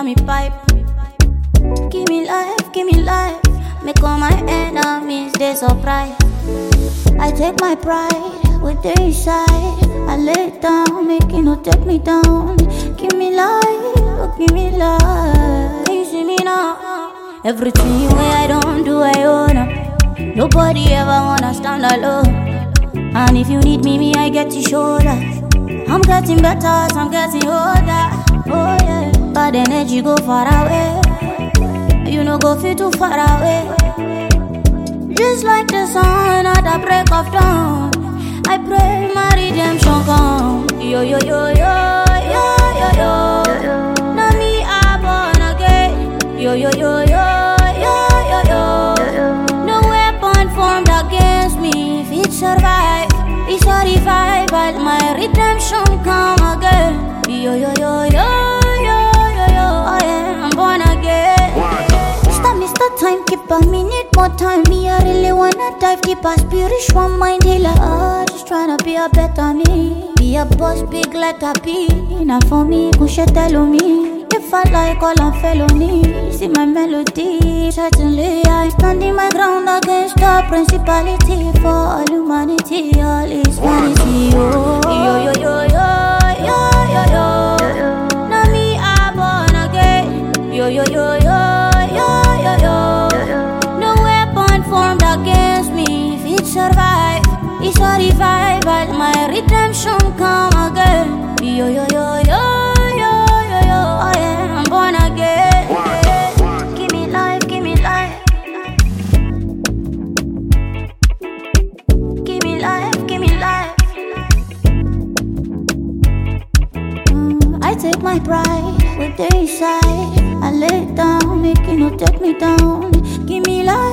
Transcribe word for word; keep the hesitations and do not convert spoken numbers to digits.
on me pipe. Give me life, give me life. Make all my enemies they surprised. I take my pride with the inside. I lay it down, make it no take me down. Give me life, oh, give me life. You see me now. Everything way I don't do, I own up. Nobody ever wanna stand alone. And if you need me, me I get your shoulder. I'm getting better as I'm getting older. Oh yeah, bad energy go far away. You know go feel too far away. Just like the sun at the break of dawn, I pray my redemption come. Yo yo yo yo yo yo yo. Now me I born again. Yo yo yo yo yo yo yo. No weapon formed against me if it survive. It's a revival, my redemption come again. Yo yo yo yo yo yo yo. Oh yeah, I'm born again. Stop me, stop time, keep a minute more time. Me, I really wanna dive deep, a spiritual mind healer. Oh, just tryna be a better me. Be a boss, big letter P. Not for me, push it, tell me. If I like all I'm felony, see my melody. Certainly, I stand in my ground against the principality. For all humanity, all is vanity. Oh, yo, yo, yo, yo, yo, yo, yo. Now me, I born again. Yo, yo, yo, yo, yo, yo, yo. No weapon formed against me if it survive. It's a revival, my redemption come again. Yo, yo, yo, yo, yo, yo, yo. Oh yeah, I'm born again. Give me life, give me life. Give me life, give me life. Mm, I take my pride with the inside. I lay it down, make it no take me down. Give me life.